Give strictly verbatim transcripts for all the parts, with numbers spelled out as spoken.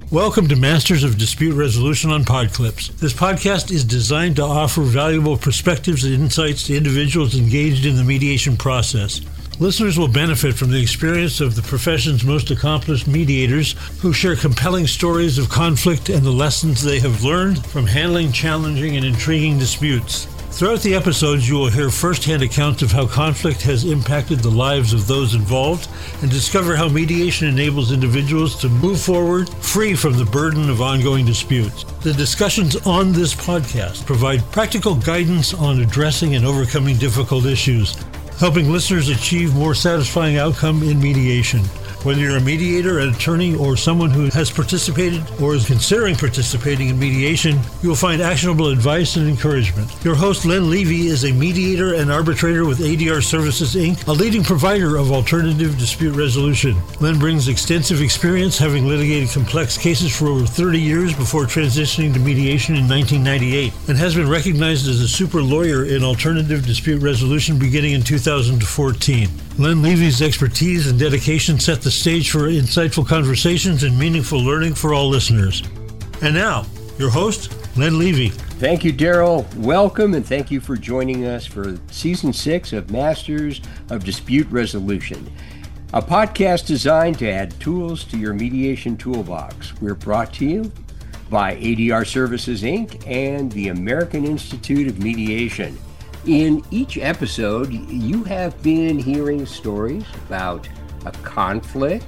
Welcome to Masters of Dispute Resolution on Podclips. This podcast is designed to offer valuable perspectives and insights to individuals engaged in the mediation process. Listeners will benefit from the experience of the profession's most accomplished mediators who share compelling stories of conflict and the lessons they have learned from handling challenging and intriguing disputes. Throughout the episodes, you will hear firsthand accounts of how conflict has impacted the lives of those involved and discover how mediation enables individuals to move forward free from the burden of ongoing disputes. The discussions on this podcast provide practical guidance on addressing and overcoming difficult issues, helping listeners achieve more satisfying outcome in mediation. Whether you're a mediator, an attorney, or someone who has participated or is considering participating in mediation, you will find actionable advice and encouragement. Your host, Len Levy, is a mediator and arbitrator with A D R Services, Incorporated, a leading provider of alternative dispute resolution. Len brings extensive experience, having litigated complex cases for over thirty years before transitioning to mediation in nineteen ninety-eight, and has been recognized as a super lawyer in alternative dispute resolution beginning in two thousand fourteen. Len Levy's expertise and dedication set the stage for insightful conversations and meaningful learning for all listeners. And now, your host, Len Levy. Thank you, Daryl. Welcome, and thank you for joining us for Season six of Masters of Dispute Resolution, a podcast designed to add tools to your mediation toolbox. We're brought to you by A D R Services, Incorporated and the American Institute of Mediation. In each episode, you have been hearing stories about a conflict,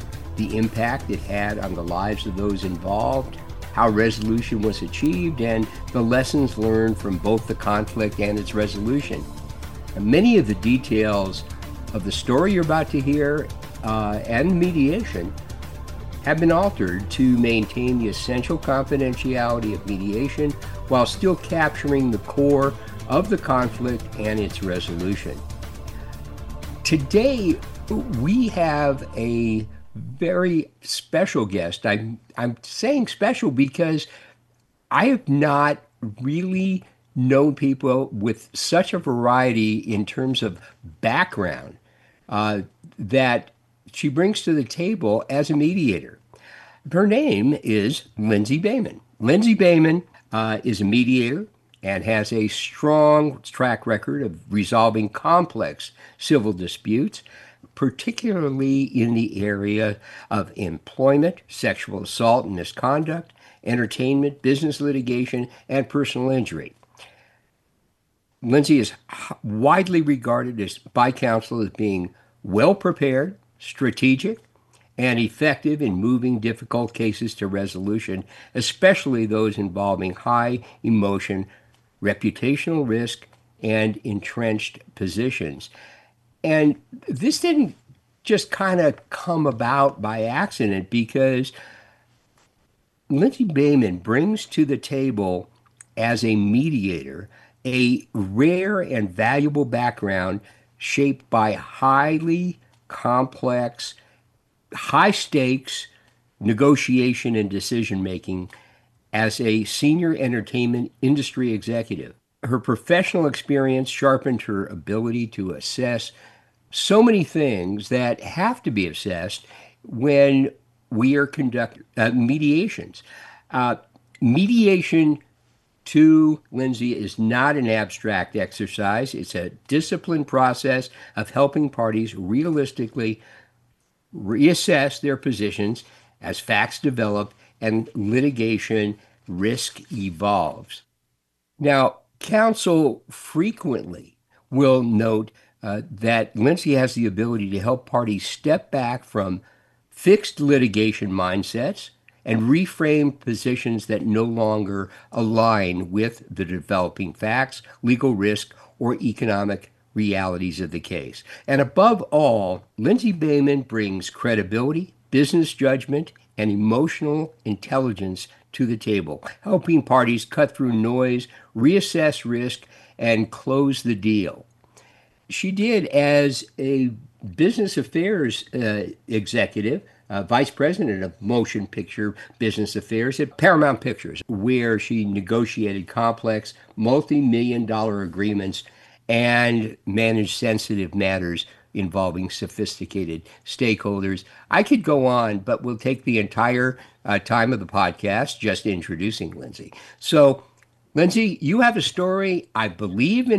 the impact it had on the lives of those involved, how resolution was achieved, and the lessons learned from both the conflict and its resolution. And many of the details of the story you're about to hear uh, and mediation have been altered to maintain the essential confidentiality of mediation while still capturing the core of the conflict and its resolution. Today, we have a very special guest. I'm, I'm saying special because I have not really known people with such a variety in terms of background uh, that she brings to the table as a mediator. Her name is Lindsay Baiman. Lindsay Baiman uh, is a mediator and has a strong track record of resolving complex civil disputes, particularly in the area of employment, sexual assault and misconduct, entertainment, business litigation, and personal injury. Lindsay is widely regarded as by counsel as being well-prepared, strategic, and effective in moving difficult cases to resolution, especially those involving high emotion, reputational risk, and entrenched positions. And this didn't just kind of come about by accident, because Lindsay Baiman brings to the table as a mediator a rare and valuable background shaped by highly complex, high-stakes negotiation and decision-making as a senior entertainment industry executive. Her professional experience sharpened her ability to assess so many things that have to be assessed when we are conducting uh, mediations. Uh, mediation, to Lindsay, is not an abstract exercise. It's a disciplined process of helping parties realistically reassess their positions as facts develop and litigation risk evolves. Now, counsel frequently will note uh, that Lindsay has the ability to help parties step back from fixed litigation mindsets and reframe positions that no longer align with the developing facts, legal risk, or economic realities of the case. And above all, Lindsay Baiman brings credibility, business judgment, and emotional intelligence to the table, helping parties cut through noise, reassess risk, and close the deal. She did as a business affairs uh, executive, uh, vice president of motion picture business affairs at Paramount Pictures, where she negotiated complex multi-million dollar agreements and managed sensitive matters involving sophisticated stakeholders. I could go on, but we'll take the entire uh, time of the podcast just introducing Lindsay. So, Lindsay, you have a story, I believe,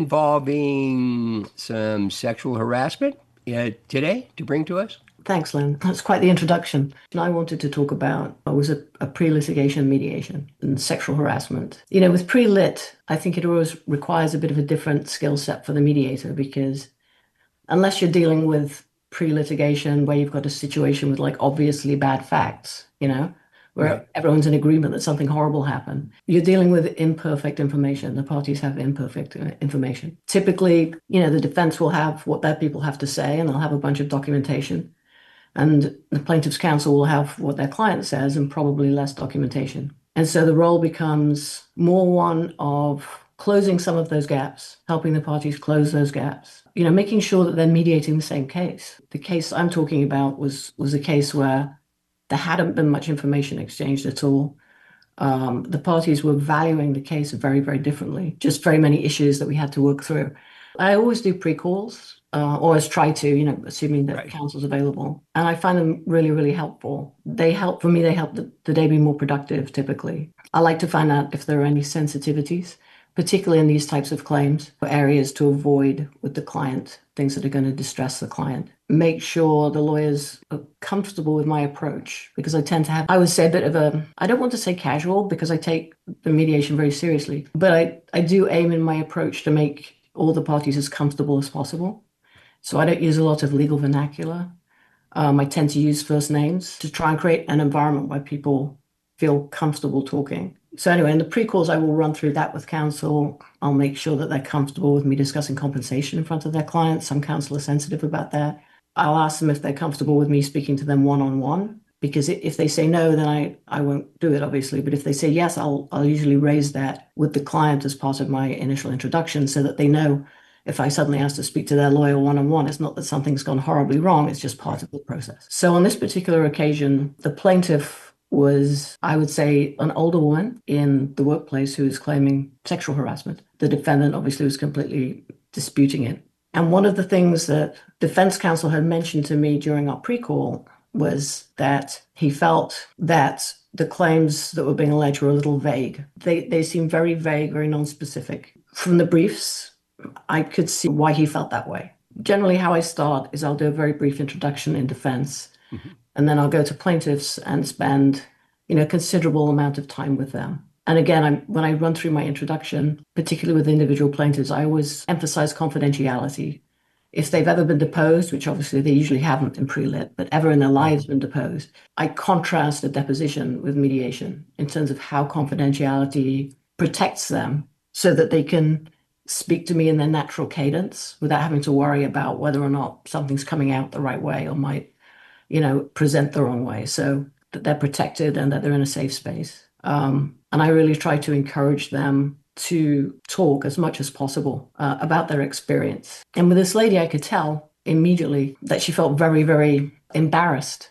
involving some sexual harassment uh, today to bring to us? Thanks, Lynn. That's quite the introduction. I wanted to talk about was a, a pre-litigation mediation and sexual harassment. You know, with pre-lit, I think it always requires a bit of a different skill set for the mediator, because unless you're dealing with pre-litigation where you've got a situation with like obviously bad facts, you know, where right. everyone's in agreement that something horrible happened, you're dealing with imperfect information. The parties have imperfect information. Typically, you know, the defense will have what their people have to say, and they'll have a bunch of documentation. And the plaintiff's counsel will have what their client says and probably less documentation. And so the role becomes more one of closing some of those gaps, helping the parties close those gaps, you know, making sure that they're mediating the same case. The case I'm talking about was, was a case where there hadn't been much information exchanged at all. Um, the parties were valuing the case very, very differently, just very many issues that we had to work through. I always do pre-calls. Uh, always try to, you know, assuming that right. counsel's available. And I find them really, really helpful. They help, for me, they help the, the day be more productive, typically. I like to find out if there are any sensitivities, particularly in these types of claims, or areas to avoid with the client, things that are going to distress the client. Make sure the lawyers are comfortable with my approach, because I tend to have, I would say, a bit of a, I don't want to say casual, because I take the mediation very seriously, but I, I do aim in my approach to make all the parties as comfortable as possible. So I don't use a lot of legal vernacular. Um, I tend to use first names to try and create an environment where people feel comfortable talking. So anyway, in the pre-calls, I will run through that with counsel. I'll make sure that they're comfortable with me discussing compensation in front of their clients. Some counsel are sensitive about that. I'll ask them if they're comfortable with me speaking to them one-on-one, because if they say no, then I, I won't do it, obviously. But if they say yes, I'll, I'll usually raise that with the client as part of my initial introduction, so that they know if I suddenly ask to speak to their lawyer one-on-one, it's not that something's gone horribly wrong, it's just part of the process. So on this particular occasion, the plaintiff was, I would say, an older woman in the workplace who was claiming sexual harassment. The defendant obviously was completely disputing it. And one of the things that defense counsel had mentioned to me during our pre-call was that he felt that the claims that were being alleged were a little vague. They, they seemed very vague, very non-specific. From the briefs, I could see why he felt that way. Generally, how I start is I'll do a very brief introduction in defense, mm-hmm. and then I'll go to plaintiffs and spend, you know, a considerable amount of time with them. And again, I'm, when I run through my introduction, particularly with individual plaintiffs, I always emphasize confidentiality. If they've ever been deposed, which obviously they usually haven't in pre-lit, but ever in their lives been deposed, I contrast a deposition with mediation in terms of how confidentiality protects them so that they can speak to me in their natural cadence without having to worry about whether or not something's coming out the right way or might, you know, present the wrong way. So that they're protected and that they're in a safe space. Um, and I really try to encourage them to talk as much as possible uh, about their experience. And with this lady, I could tell immediately that she felt very, very embarrassed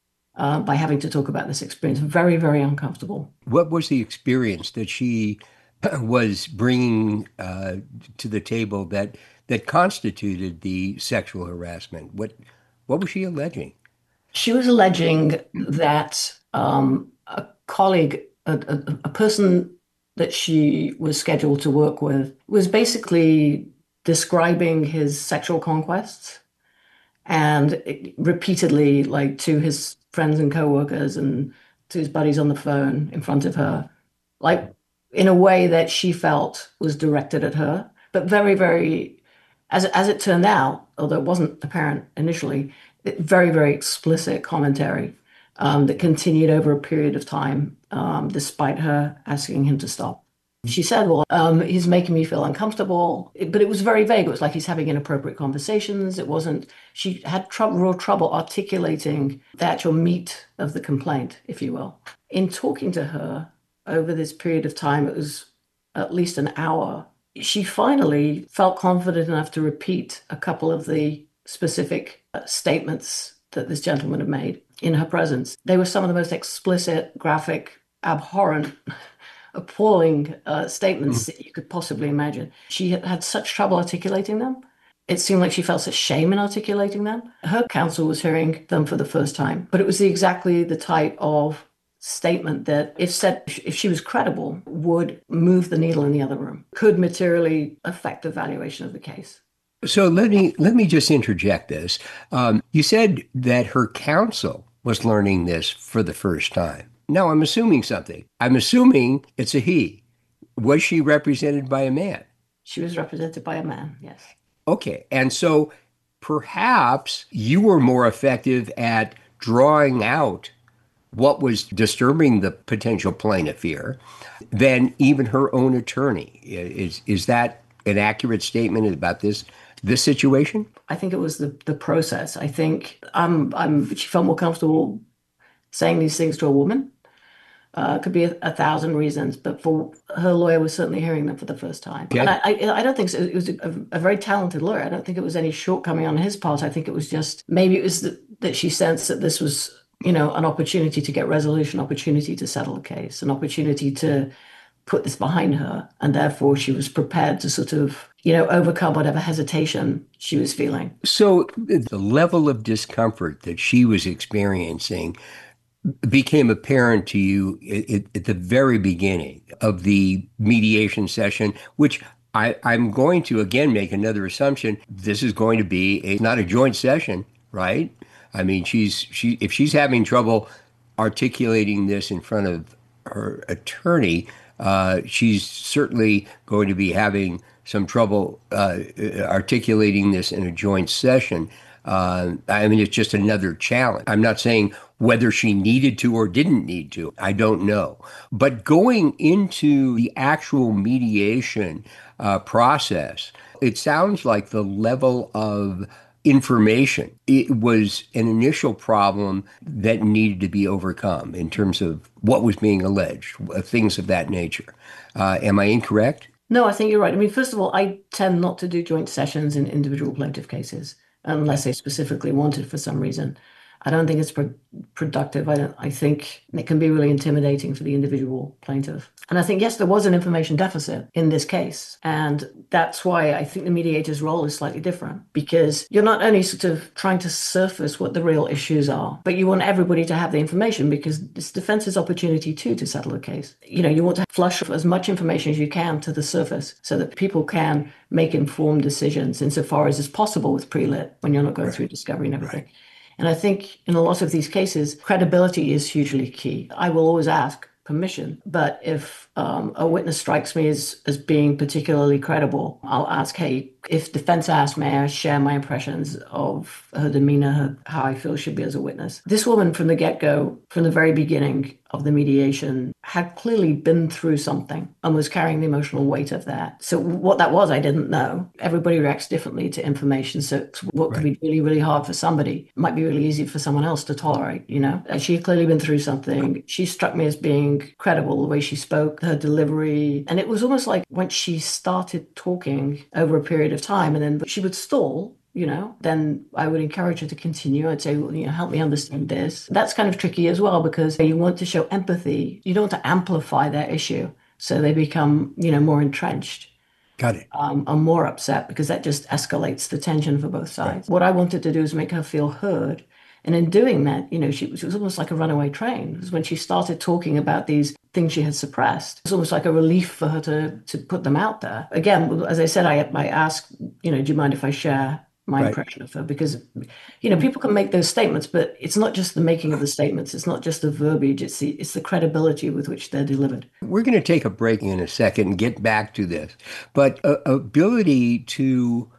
uh, by having to talk about this experience. Very, very uncomfortable. What was the experience that she was bringing uh, to the table that that constituted the sexual harassment? What what was she alleging? She was alleging that um, a colleague, a, a, a person that she was scheduled to work with, was basically describing his sexual conquests, and it, repeatedly, like to his friends and coworkers and to his buddies on the phone in front of her, like in a way that she felt was directed at her, but very, very, as, as it turned out, although it wasn't apparent initially, it, very, very explicit commentary um, that continued over a period of time, um, despite her asking him to stop. She said, well, um, he's making me feel uncomfortable, it, but it was very vague. It was like he's having inappropriate conversations. It wasn't, she had trouble, real trouble articulating the actual meat of the complaint, if you will. In talking to her, over this period of time, it was at least an hour, she finally felt confident enough to repeat a couple of the specific uh, statements that this gentleman had made in her presence. They were some of the most explicit, graphic, abhorrent, appalling uh, statements mm. that you could possibly imagine. She had had such trouble articulating them It seemed like she felt such shame in articulating them. Her counsel was hearing them for the first time, but it was exactly the type of statement that, if said, if she was credible, would move the needle in the other room, could materially affect the valuation of the case. So let me let me just interject this. Um, you said that her counsel was learning this for the first time. Now, I'm assuming something. I'm assuming it's a he. Was she represented by a man? She was represented by a man, yes. Okay. And so perhaps you were more effective at drawing out what was disturbing the potential plaintiff here than even her own attorney. Is is that an accurate statement about this this situation? I think it was the, the process. I think I'm, I'm, she felt more comfortable saying these things to a woman. Uh, could be a, a thousand reasons, but for her lawyer was certainly hearing them for the first time. Okay. And I, I, I don't think so. It was a, a very talented lawyer. I don't think it was any shortcoming on his part. I think it was just, maybe it was the, that she sensed that this was, you know, an opportunity to get resolution, opportunity to settle a case, an opportunity to put this behind her. And therefore she was prepared to sort of, you know, overcome whatever hesitation she was feeling. So the level of discomfort that she was experiencing became apparent to you at, at the very beginning of the mediation session, which I, I'm going to, again, make another assumption. This is going to be a, not a joint session, right? I mean, she's she if she's having trouble articulating this in front of her attorney, uh, she's certainly going to be having some trouble uh, articulating this in a joint session. Uh, I mean, it's just another challenge. I'm not saying whether she needed to or didn't need to. I don't know. But going into the actual mediation uh, process, it sounds like the level of information, it was an initial problem that needed to be overcome in terms of what was being alleged, things of that nature. Uh, am I incorrect? No, I think you're right. I mean, first of all, I tend not to do joint sessions in individual plaintiff cases unless they specifically wanted for some reason. I don't think it's pro- productive. I don't. I think it can be really intimidating for the individual plaintiff. And I think, yes, there was an information deficit in this case. And that's why I think the mediator's role is slightly different, because you're not only sort of trying to surface what the real issues are, but you want everybody to have the information, because it's defense's opportunity too to settle a case. You know, you want to flush as much information as you can to the surface so that people can make informed decisions insofar as is possible with pre-lit when you're not going right. through discovery and everything. Right. And I think in a lot of these cases, credibility is hugely key. I will always ask permission, but if um, a witness strikes me as, as being particularly credible, I'll ask, hey, if defense asks, may I share my impressions of her demeanor, her, how I feel she'd be as a witness. This woman from the get-go, from the very beginning of the mediation, had clearly been through something and was carrying the emotional weight of that. So what that was, I didn't know. Everybody reacts differently to information. So what could right. be really, really hard for somebody might be really easy for someone else to tolerate, you know? And she had clearly been through something. She struck me as being credible, the way she spoke, her delivery. And it was almost like when she started talking over a period of time and then she would stall, you know, then I would encourage her to continue. I'd say, well, you know, help me understand this. That's kind of tricky as well, because you want to show empathy. You don't want to amplify their issue so they become, you know, more entrenched. Got it. Um, I'm more upset, because that just escalates the tension for both sides. Right. What I wanted to do is make her feel heard. And in doing that, you know, she, she was almost like a runaway train. Because when she started talking about these things she had suppressed, it was almost like a relief for her to to put them out there. Again, as I said, I, I asked, you know, do you mind if I share my right. impression of her? Because, you know, people can make those statements, but it's not just the making of the statements. It's not just the verbiage. It's the, it's the credibility with which they're delivered. We're going to take a break in a second and get back to this. But uh, ability to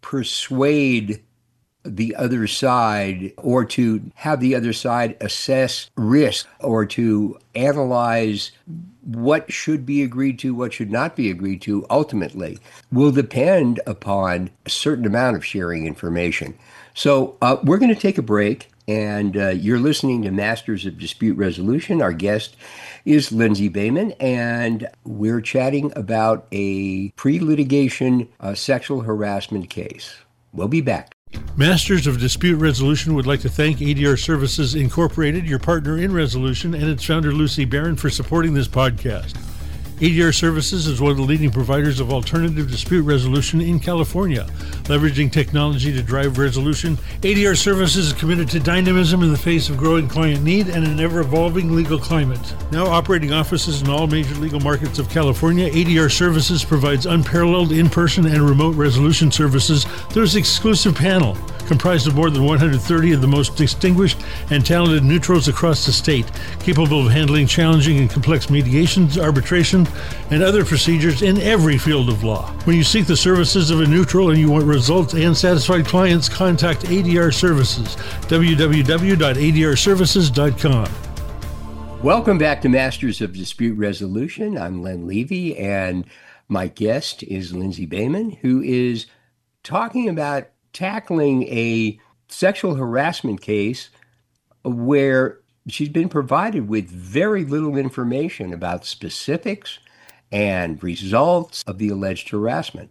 persuade the other side, or to have the other side assess risk, or to analyze what should be agreed to, what should not be agreed to, ultimately will depend upon a certain amount of sharing information. So uh, we're going to take a break, and uh, you're listening to Masters of Dispute Resolution. Our guest is Lindsay Beyman, and we're chatting about a pre-litigation uh, sexual harassment case. We'll be back. Masters of Dispute Resolution would like to thank A D R Services Incorporated, your partner in resolution, and its founder, Lucy Barron, for supporting this podcast. A D R Services is one of the leading providers of alternative dispute resolution in California. Leveraging technology to drive resolution, A D R Services is committed to dynamism in the face of growing client need and an ever-evolving legal climate. Now operating offices in all major legal markets of California, A D R Services provides unparalleled in-person and remote resolution services through its exclusive panel, comprised of more than one hundred thirty of the most distinguished and talented neutrals across the state, capable of handling challenging and complex mediations, arbitration, and other procedures in every field of law. When you seek the services of a neutral and you want results and satisfied clients, contact A D R Services, w w w dot a d r services dot com. Welcome back to Masters of Dispute Resolution. I'm Len Levy, and my guest is Lindsay Baiman, who is talking about tackling a sexual harassment case where she's been provided with very little information about specifics and results of the alleged harassment.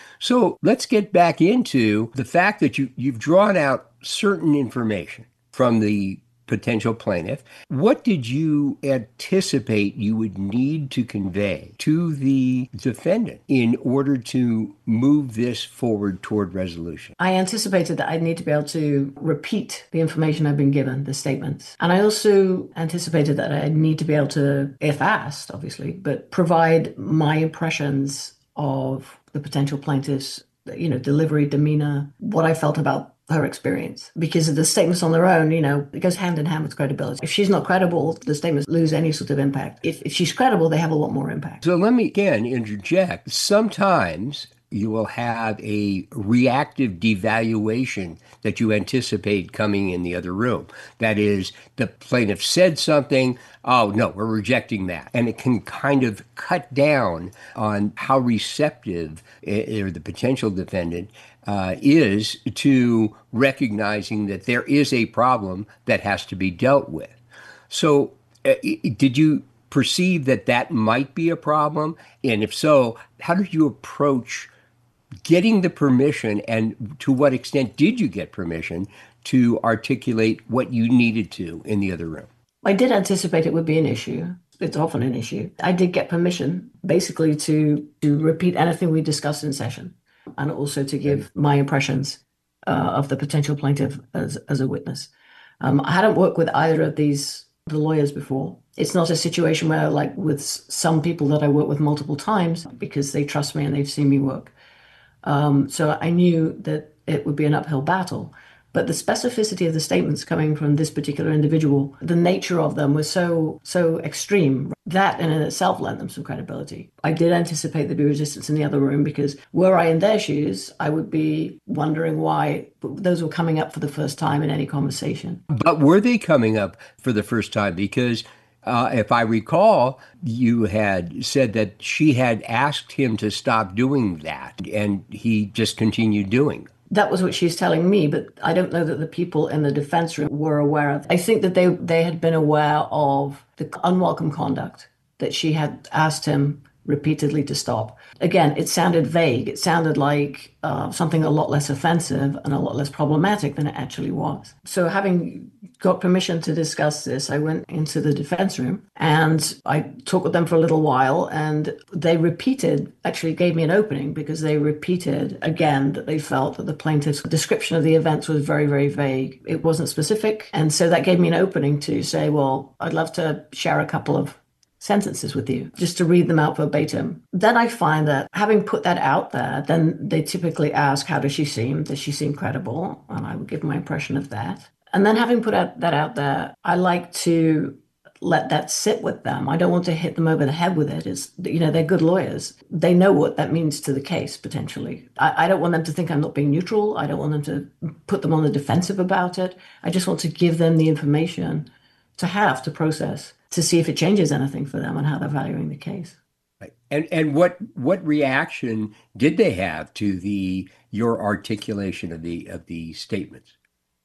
So let's get back into the fact that you, you've drawn out certain information from the potential plaintiff. What did you anticipate you would need to convey to the defendant in order to move this forward toward resolution? I anticipated that I'd need to be able to repeat the information I've been given, the statements. And I also anticipated that I'd need to be able to, if asked, obviously, but provide my impressions of the potential plaintiff's, you know, delivery, demeanor, what I felt about her experience, because the statements on their own, you know, it goes hand in hand with credibility. If she's not credible, the statements lose any sort of impact. If, if she's credible, they have a lot more impact. So let me again interject. Sometimes you will have a reactive devaluation that you anticipate coming in the other room. That is, the plaintiff said something, oh, no, we're rejecting that. And it can kind of cut down on how receptive or the potential defendant uh, is to recognizing that there is a problem that has to be dealt with. So uh, did you perceive that that might be a problem? And if so, how did you approach getting the permission, and to what extent did you get permission to articulate what you needed to in the other room? I did anticipate it would be an issue. It's often an issue. I did get permission basically to, to repeat anything we discussed in session, and also to give my impressions uh, of the potential plaintiff as, as a witness. Um, I hadn't worked with either of these the lawyers before. It's not a situation where, like with some people that I work with multiple times, because they trust me and they've seen me work. Um, so I knew that it would be an uphill battle. But the specificity of the statements coming from this particular individual, the nature of them was so so extreme. That in itself lent them some credibility. I did anticipate there'd be resistance in the other room, because were I in their shoes, I would be wondering why those were coming up for the first time in any conversation. But were they coming up for the first time? Because Uh, if I recall, you had said that she had asked him to stop doing that, and he just continued doing it. That was what she's telling me, but I don't know that the people in the defense room were aware of. I think that they they had been aware of the unwelcome conduct that she had asked him repeatedly to stop. Again, it sounded vague. It sounded like uh, something a lot less offensive and a lot less problematic than it actually was. So having got permission to discuss this, I went into the defense room and I talked with them for a little while, and they repeated, actually gave me an opening, because they repeated again that they felt that the plaintiff's description of the events was very, very vague. It wasn't specific. And so that gave me an opening to say, well, I'd love to share a couple of sentences with you, just to read them out verbatim. Then I find that having put that out there, then they typically ask, how does she seem? Does she seem credible? And I would give my impression of that. And then having put out, that out there, I like to let that sit with them. I don't want to hit them over the head with it. It's, you know, they're good lawyers. They know what that means to the case, potentially. I, I don't want them to think I'm not being neutral. I don't want them to put them on the defensive about it. I just want to give them the information to have, to process, to see if it changes anything for them and how they're valuing the case. Right. And and what what reaction did they have to the your articulation of the of the statements?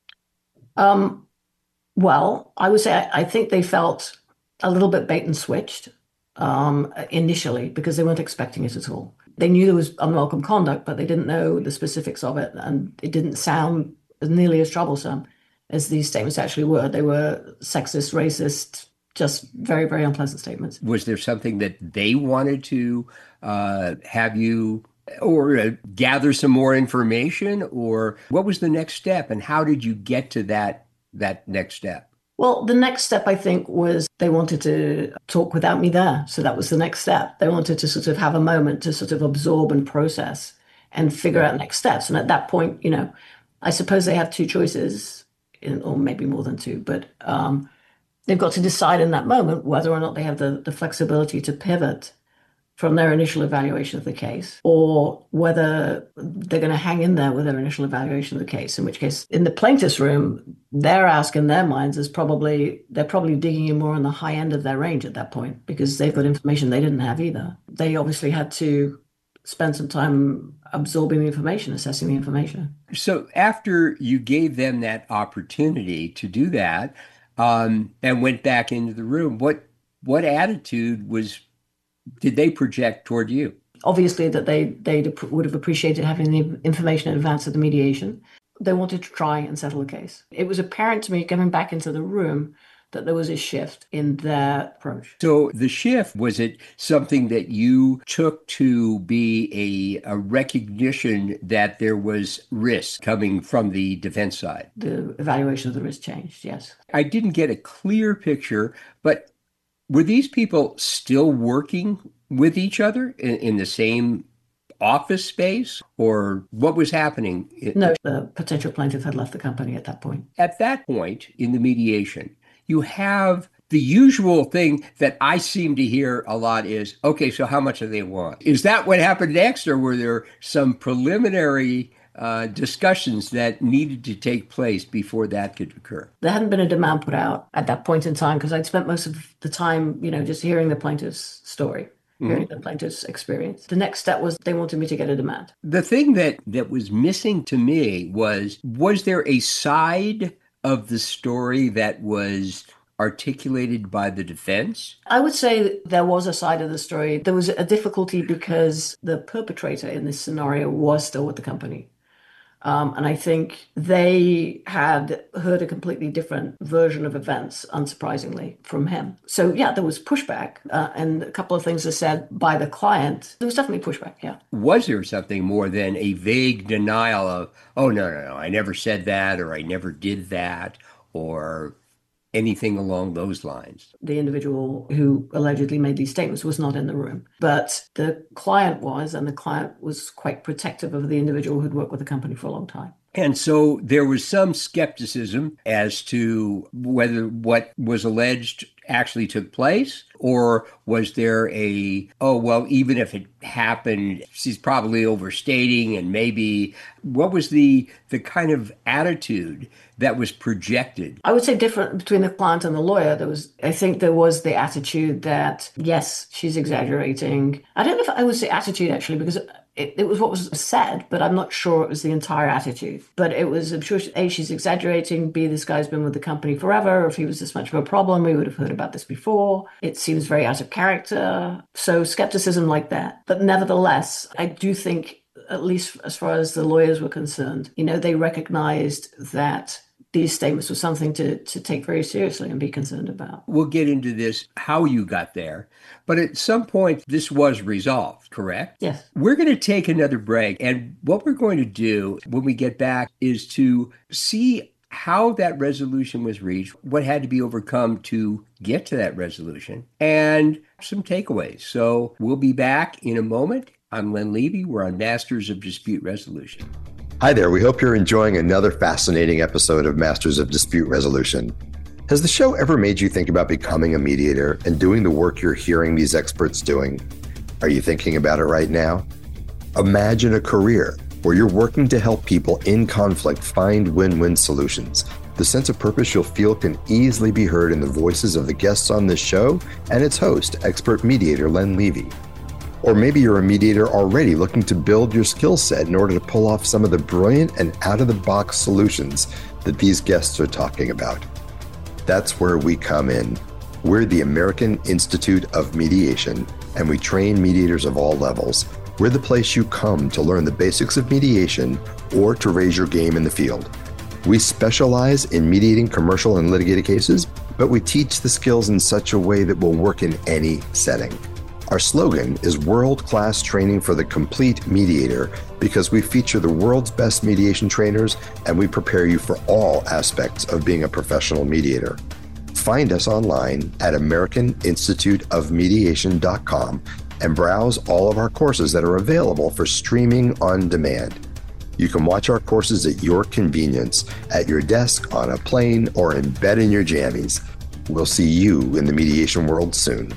Um, well, I would say I, I think they felt a little bit bait and switched um, initially, because they weren't expecting it at all. They knew there was unwelcome conduct, but they didn't know the specifics of it, and it didn't sound nearly as troublesome as these statements actually were. They were sexist, racist, just very, very unpleasant statements. Was there something that they wanted to uh, have you or uh, gather some more information, or what was the next step, and how did you get to that that next step? Well, the next step, I think, was they wanted to talk without me there. So that was the next step. They wanted to sort of have a moment to sort of absorb and process and figure out next steps. And at that point, you know, I suppose they have two choices, in, or maybe more than two, but um, they've got to decide in that moment whether or not they have the, the flexibility to pivot from their initial evaluation of the case, or whether they're going to hang in there with their initial evaluation of the case, in which case, in the plaintiff's room, their ask in their minds is probably, they're probably digging in more on the high end of their range at that point, because they've got information they didn't have either. They obviously had to spend some time absorbing the information, assessing the information. So after you gave them that opportunity to do that, um, and went back into the room, what what attitude was did they project toward you? Obviously that they they would have appreciated having the information in advance of the mediation. They wanted to try and settle the case. It was apparent to me coming back into the room that there was a shift in their approach. So the shift, was it something that you took to be a, a recognition that there was risk coming from the defense side? The evaluation of the risk changed, yes. I didn't get a clear picture, but were these people still working with each other in, in the same office space, or what was happening? No, the potential plaintiff had left the company at that point. At that point in the mediation, you have the usual thing that I seem to hear a lot is, okay, so how much do they want? Is that what happened next, or were there some preliminary uh, discussions that needed to take place before that could occur? There hadn't been a demand put out at that point in time, because I'd spent most of the time, you know, just hearing the plaintiff's story. Hearing mm-hmm. the plaintiff's experience. The next step was they wanted me to get a demand. The thing that, that was missing to me was, was there a side of the story that was articulated by the defense? I would say there was a side of the story. There was a difficulty because the perpetrator in this scenario was still with the company. Um, and I think they had heard a completely different version of events, unsurprisingly, from him. So, yeah, there was pushback. Uh, and a couple of things are said by the client. There was definitely pushback, yeah. Was there something more than a vague denial of, oh, no, no, no, I never said that, or I never did that, or anything along those lines? The individual who allegedly made these statements was not in the room, but the client was, and the client was quite protective of the individual who'd worked with the company for a long time. And so there was some skepticism as to whether what was alleged actually took place, or was there a, oh, well, even if it happened, she's probably overstating, and maybe, what was the the kind of attitude that was projected? I would say different between the client and the lawyer. There was, I think there was the attitude that, yes, she's exaggerating. I don't know if I would say attitude, actually, because It, it was what was said, but I'm not sure it was the entire attitude. But it was, I'm sure, A, she's exaggerating, B, this guy's been with the company forever. If he was this much of a problem, we would have heard about this before. It seems very out of character. So skepticism like that. But nevertheless, I do think, at least as far as the lawyers were concerned, you know, they recognized that these statements were something to, to take very seriously and be concerned about. We'll get into this, how you got there. But at some point, this was resolved, correct? Yes. We're going to take another break. And what we're going to do when we get back is to see how that resolution was reached, what had to be overcome to get to that resolution, and some takeaways. So we'll be back in a moment. I'm Len Levy. We're on Masters of Dispute Resolution. Hi there. We hope you're enjoying another fascinating episode of Masters of Dispute Resolution. Has the show ever made you think about becoming a mediator and doing the work you're hearing these experts doing? Are you thinking about it right now? Imagine a career where you're working to help people in conflict find win-win solutions. The sense of purpose you'll feel can easily be heard in the voices of the guests on this show and its host, expert mediator Len Levy. Or maybe you're a mediator already looking to build your skill set in order to pull off some of the brilliant and out-of-the-box solutions that these guests are talking about. That's where we come in. We're the American Institute of Mediation, and we train mediators of all levels. We're the place you come to learn the basics of mediation or to raise your game in the field. We specialize in mediating commercial and litigated cases, but we teach the skills in such a way that will work in any setting. Our slogan is world-class training for the complete mediator because we feature the world's best mediation trainers and we prepare you for all aspects of being a professional mediator. Find us online at American Institute of Mediation dot com and browse all of our courses that are available for streaming on demand. You can watch our courses at your convenience, at your desk, on a plane, or in bed in your jammies. We'll see you in the mediation world soon.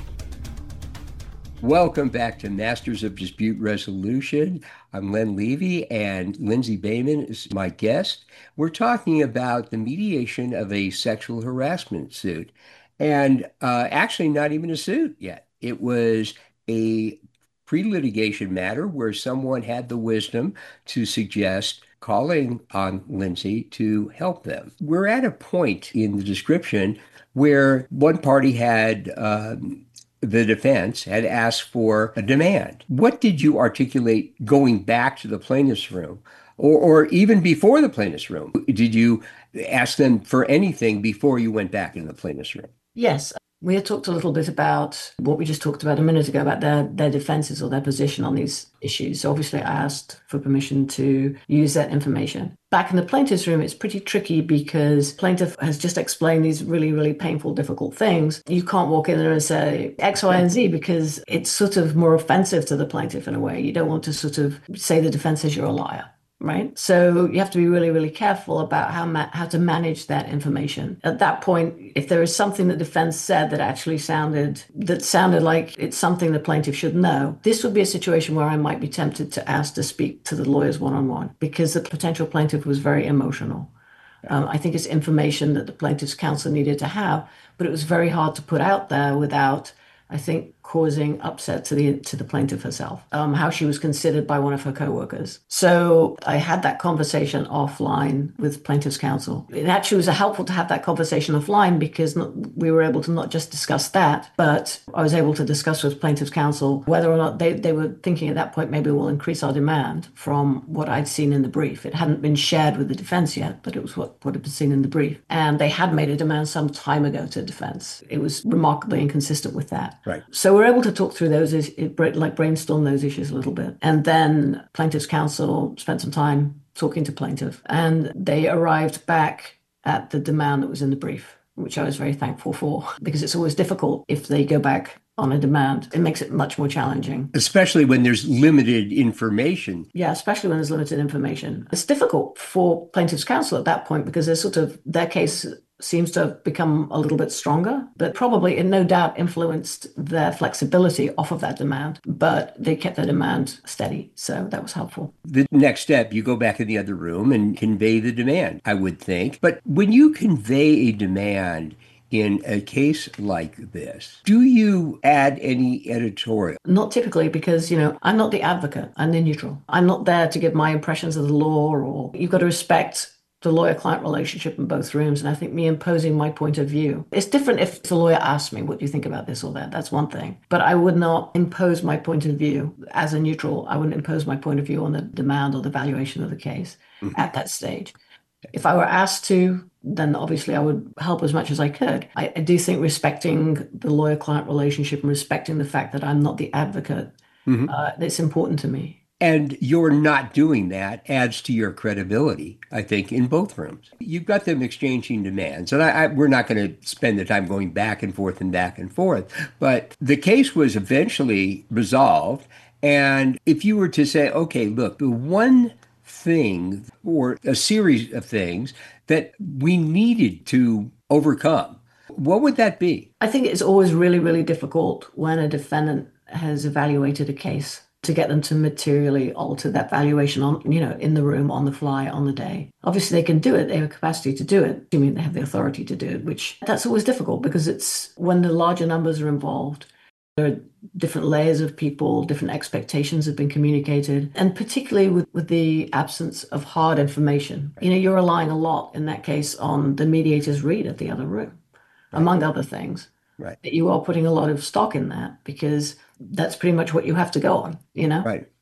Welcome back to Masters of Dispute Resolution. I'm Len Levy, and Lindsay Bayman is my guest. We're talking about the mediation of a sexual harassment suit, and uh, actually not even a suit yet. It was a pre-litigation matter where someone had the wisdom to suggest calling on Lindsay to help them. We're at a point in the description where one party had um, the defense had asked for a demand. What did you articulate going back to the plaintiff's room, or, or even before the plaintiff's room? Did you ask them for anything before you went back into the plaintiff's room? Yes. We had talked a little bit about what we just talked about a minute ago about their, their defenses or their position on these issues. So obviously I asked for permission to use that information. Back in the plaintiff's room, it's pretty tricky because plaintiff has just explained these really, really painful, difficult things. You can't walk in there and say X, Y, and Z because it's sort of more offensive to the plaintiff in a way. You don't want to sort of say the defense says you're a liar. Right. So you have to be really, really careful about how ma- how to manage that information. At that point, if there is something that defense said that actually sounded that sounded like it's something the plaintiff should know, this would be a situation where I might be tempted to ask to speak to the lawyers one-on-one because the potential plaintiff was very emotional. Um, I think it's information that the plaintiff's counsel needed to have, but it was very hard to put out there without, I think, causing upset to the to the plaintiff herself, um, how she was considered by one of her co-workers. So I had that conversation offline with plaintiff's counsel. It actually was helpful to have that conversation offline because not, we were able to not just discuss that, but I was able to discuss with plaintiff's counsel whether or not they, they were thinking at that point maybe we'll increase our demand from what I'd seen in the brief. It hadn't been shared with the defense yet, but it was what, what had been seen in the brief. And they had made a demand some time ago to defense. It was remarkably inconsistent with that. Right. So we're able to talk through those, like brainstorm those issues a little bit. And then plaintiff's counsel spent some time talking to plaintiff, and they arrived back at the demand that was in the brief, which I was very thankful for, because it's always difficult if they go back on a demand. It makes it much more challenging. Especially when there's limited information. Yeah, especially when there's limited information. It's difficult for plaintiff's counsel at that point because they're sort of, their case seems to have become a little bit stronger, but probably it no doubt influenced their flexibility off of that demand, but they kept their demand steady. So that was helpful. The next step, you go back in the other room and convey the demand, I would think. But when you convey a demand in a case like this, do you add any editorial? Not typically, because, you know, I'm not the advocate. I'm the neutral. I'm not there to give my impressions of the law, or you've got to respect the lawyer-client relationship in both rooms. And I think me imposing my point of view, it's different if the lawyer asks me, what do you think about this or that? That's one thing. But I would not impose my point of view as a neutral. I wouldn't impose my point of view on the demand or the valuation of the case mm-hmm. at that stage. If I were asked to, then obviously I would help as much as I could. I, I do think respecting the lawyer-client relationship and respecting the fact that I'm not the advocate, mm-hmm. uh, it's important to me. And you're not doing that adds to your credibility, I think, in both rooms. You've got them exchanging demands, and I, I, we're not going to spend the time going back and forth and back and forth, but the case was eventually resolved. And if you were to say, okay, look, the one thing or a series of things that we needed to overcome, what would that be? I think it's always really, really difficult when a defendant has evaluated a case to get them to materially alter that valuation on, you know, in the room, on the fly, on the day. Obviously, they can do it. They have a capacity to do it. I mean, they have the authority to do it, which that's always difficult because it's when the larger numbers are involved, there are different layers of people, different expectations have been communicated, and particularly with, with the absence of hard information. You know, you're relying a lot in that case on the mediator's read of the other room, right. among other things. Right. You are putting a lot of stock in that because that's pretty much what you have to go on, you know? Right.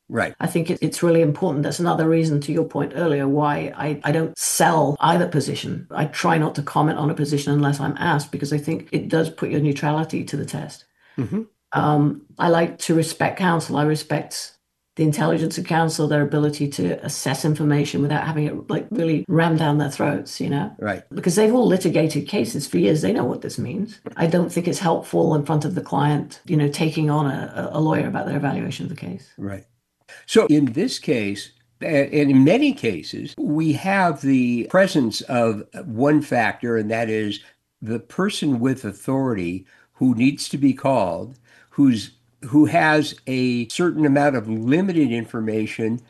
Right. I think it, it's really important. That's another reason, to your point earlier, why I, I don't sell either position. I try not to comment on a position unless I'm asked, because I think it does put your neutrality to the test. Mm-hmm. Um, I like to respect counsel. I respect the intelligence of counsel, their ability to assess information without having it like really ram down their throats, you know? Right. Because they've all litigated cases for years. They know what this means. I don't think it's helpful in front of the client, you know, taking on a, a lawyer about their evaluation of the case. Right. So in this case, and in many cases, we have the presence of one factor, and that is the person with authority who needs to be called, who's who has a certain amount of limited information,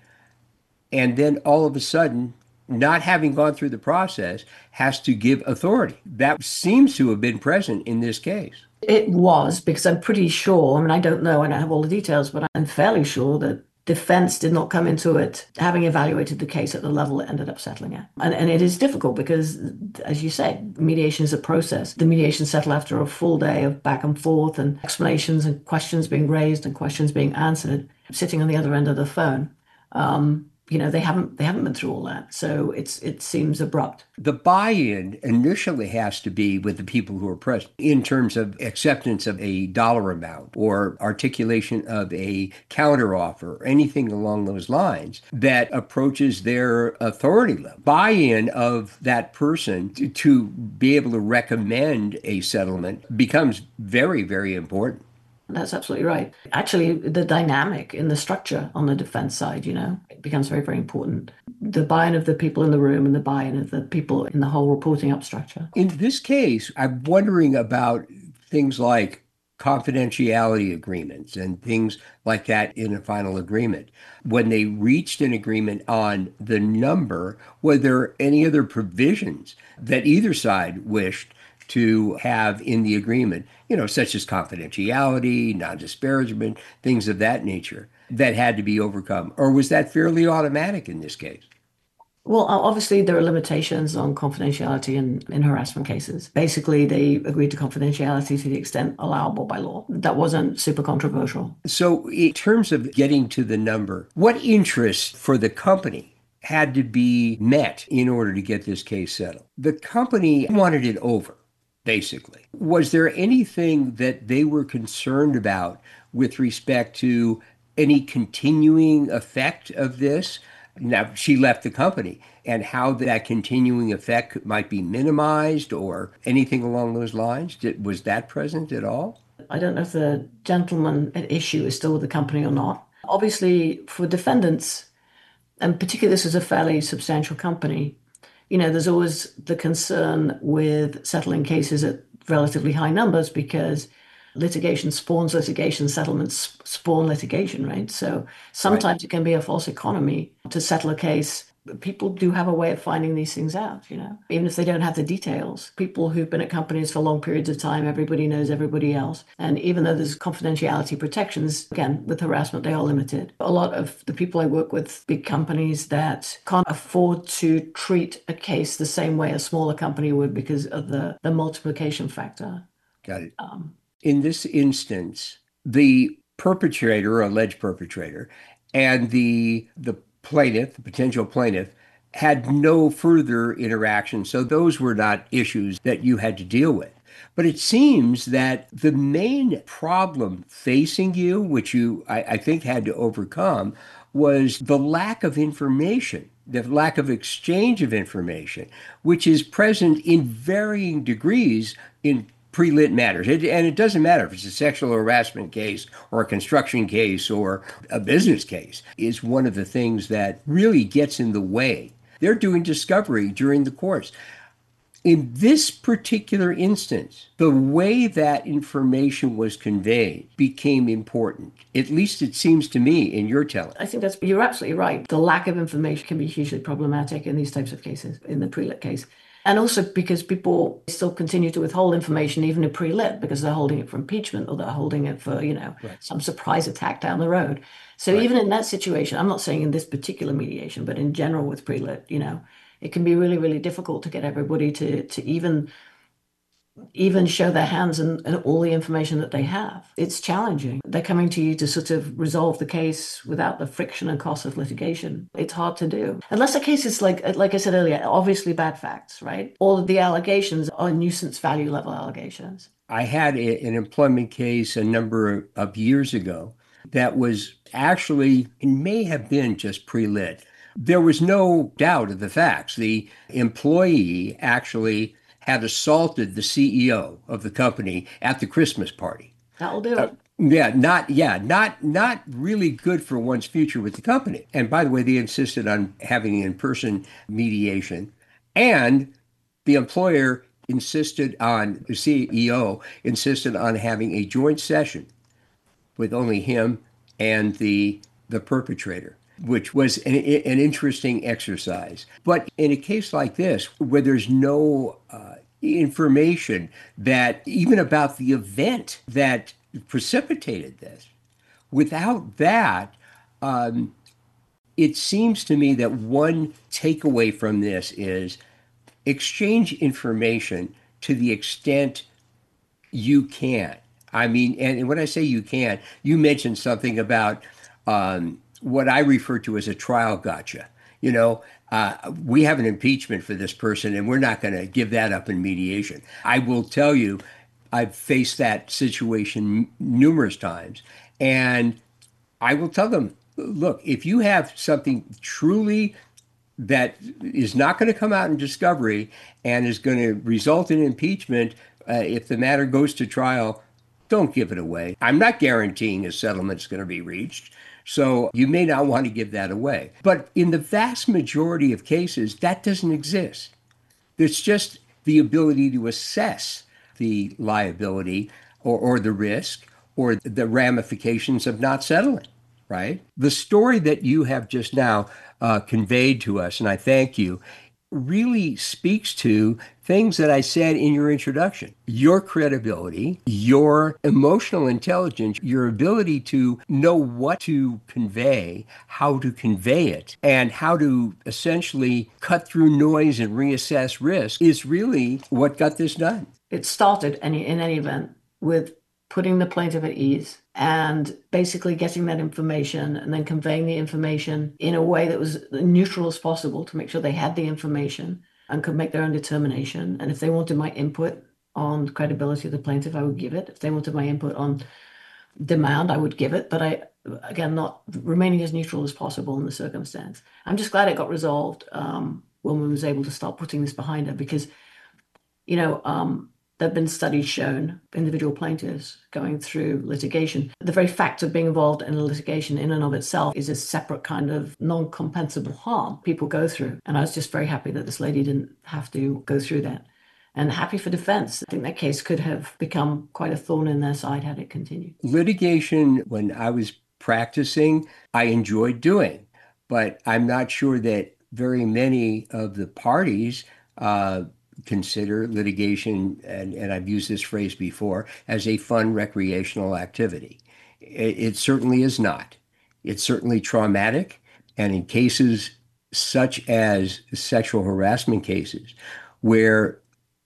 and then all of a sudden, not having gone through the process, has to give authority. That seems to have been present in this case. It was, because I'm pretty sure, I mean, I don't know, I don't have all the details, but I'm fairly sure that defense did not come into it having evaluated the case at the level it ended up settling at. And, and it is difficult because, as you say, mediation is a process. The mediation settled after a full day of back and forth and explanations and questions being raised and questions being answered, sitting on the other end of the phone. Um, you know, they haven't they haven't been through all that. So it's it seems abrupt. The buy-in initially has to be with the people who are present in terms of acceptance of a dollar amount or articulation of a counteroffer or anything along those lines that approaches their authority level. Buy-in of that person to, to be able to recommend a settlement becomes very, very important. That's absolutely right. Actually, the dynamic in the structure on the defense side, you know, it becomes very, very important. The buy-in of the people in the room and the buy-in of the people in the whole reporting up structure. In this case, I'm wondering about things like confidentiality agreements and things like that in a final agreement. When they reached an agreement on the number, were there any other provisions that either side wished to have in the agreement, you know, such as confidentiality, non-disparagement, things of that nature that had to be overcome? Or was that fairly automatic in this case? Well, obviously there are limitations on confidentiality in, in harassment cases. Basically, they agreed to confidentiality to the extent allowable by law. That wasn't super controversial. So in terms of getting to the number, what interest for the company had to be met in order to get this case settled? The company wanted it over. Basically, was there anything that they were concerned about with respect to any continuing effect of this? Now, she left the company, and how that continuing effect might be minimized or anything along those lines. Did, was that present at all? I don't know if the gentleman at issue is still with the company or not. Obviously, for defendants, and particularly this is a fairly substantial company, you know, there's always the concern with settling cases at relatively high numbers because litigation spawns litigation, settlements spawn litigation, right? So sometimes right. It can be a false economy to settle a case. People do have a way of finding these things out, you know, even if they don't have the details. People who've been at companies for long periods of time, everybody knows everybody else. And even though there's confidentiality protections, again, with harassment, they are limited. A lot of the people I work with, big companies that can't afford to treat a case the same way a smaller company would because of the, the multiplication factor. Got it. Um, In this instance, the perpetrator, or alleged perpetrator, and the the plaintiff, the potential plaintiff, had no further interaction. So those were not issues that you had to deal with. But it seems that the main problem facing you, which you, I, I think, had to overcome, was the lack of information, the lack of exchange of information, which is present in varying degrees in pre-lit matters. It, and it doesn't matter if it's a sexual harassment case or a construction case or a business case, is one of the things that really gets in the way. They're doing discovery during the course. In this particular instance, the way that information was conveyed became important. At least it seems to me in your telling. I think that's, you're absolutely right. The lack of information can be hugely problematic in these types of cases, in the pre-lit case. And also because people still continue to withhold information even in pre-lit because they're holding it for impeachment or they're holding it for, you know, right. some surprise attack down the road. So right. even in that situation, I'm not saying in this particular mediation, but in general with pre-lit, you know, it can be really, really difficult to get everybody to to even even show their hands and, and all the information that they have. It's challenging. They're coming to you to sort of resolve the case without the friction and cost of litigation. It's hard to do. Unless the case is like, like I said earlier, obviously bad facts, right? All of the allegations are nuisance value level allegations. I had a, an employment case a number of years ago that was actually, it may have been just pre-lit. There was no doubt of the facts. The employee actually had assaulted the C E O of the company at the Christmas party. That'll do it. Uh, yeah, not yeah, not not really good for one's future with the company. And by the way, they insisted on having in-person mediation, and the employer insisted on the C E O insisted on having a joint session with only him and the the perpetrator, which was an, an interesting exercise. But in a case like this, where there's no uh, information that even about the event that precipitated this, without that, um, it seems to me that one takeaway from this is exchange information to the extent you can. I mean, and when I say you can, you mentioned something about um, what I refer to as a trial gotcha. You know, uh, we have an impeachment for this person, and we're not going to give that up in mediation. I will tell you, I've faced that situation m- numerous times, and I will tell them, look, if you have something truly that is not going to come out in discovery and is going to result in impeachment, uh, if the matter goes to trial, don't give it away. I'm not guaranteeing a settlement is going to be reached, so you may not want to give that away. But in the vast majority of cases, that doesn't exist. There's just the ability to assess the liability or, or the risk or the ramifications of not settling, right? The story that you have just now uh, conveyed to us, and I thank you, really speaks to things that I said in your introduction. Your credibility, your emotional intelligence, your ability to know what to convey, how to convey it, and how to essentially cut through noise and reassess risk is really what got this done. It started any, in any event with putting the plaintiff at ease and basically getting that information and then conveying the information in a way that was neutral as possible to make sure they had the information and could make their own determination. And if they wanted my input on the credibility of the plaintiff, I would give it. If they wanted my input on demand, I would give it. But I, again, not remaining as neutral as possible in the circumstance. I'm just glad it got resolved. Um, Woman was able to start putting this behind her because, you know, um, there have been studies shown, individual plaintiffs going through litigation. The very fact of being involved in a litigation in and of itself is a separate kind of non-compensable harm people go through. And I was just very happy that this lady didn't have to go through that. And happy for defense. I think that case could have become quite a thorn in their side had it continued. Litigation, when I was practicing, I enjoyed doing, but I'm not sure that very many of the parties uh, consider litigation, and, and I've used this phrase before, as a fun recreational activity. It, it certainly is not. It's certainly traumatic, and in cases such as sexual harassment cases, where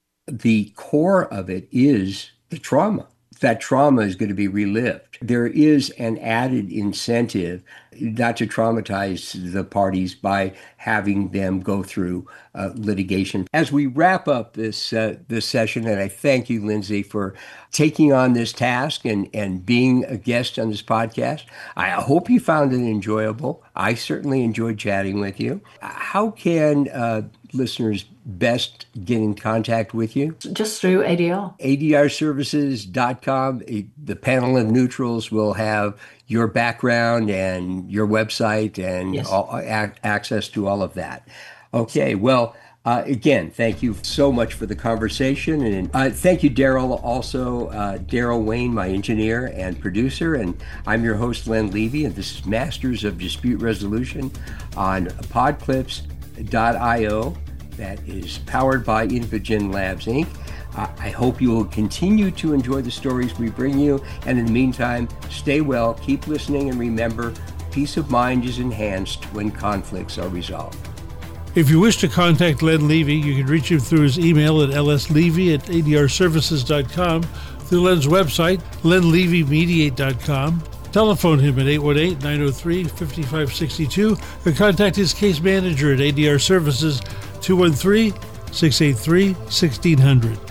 the core of it is the trauma, that trauma is going to be relived. There is an added incentive not to traumatize the parties by having them go through uh, litigation. As we wrap up this uh, this session, and I thank you, Lindsay, for taking on this task and, and being a guest on this podcast. I hope you found it enjoyable. I certainly enjoyed chatting with you. How can uh, listeners best get in contact with you? Just through A D R. A D R services dot com. The panel of neutrals will have your background and your website and Yes. all, a- access to all of that. Okay, well, uh, again, thank you so much for the conversation. And uh, thank you, Daryl, also, uh, Daryl Wayne, my engineer and producer. And I'm your host, Len Levy, and this is Masters of Dispute Resolution on podclips dot io. That is powered by Invigen Labs, Incorporated. Uh, I hope you will continue to enjoy the stories we bring you. And in the meantime, stay well, keep listening, and remember, peace of mind is enhanced when conflicts are resolved. If you wish to contact Len Levy, you can reach him through his email at l s levy at a d r services dot com, through Len's website, len levy mediate dot com. Telephone him at eight one eight, nine oh three, five five six two, or contact his case manager at A D R Services, two one three, six eight three, one six zero zero.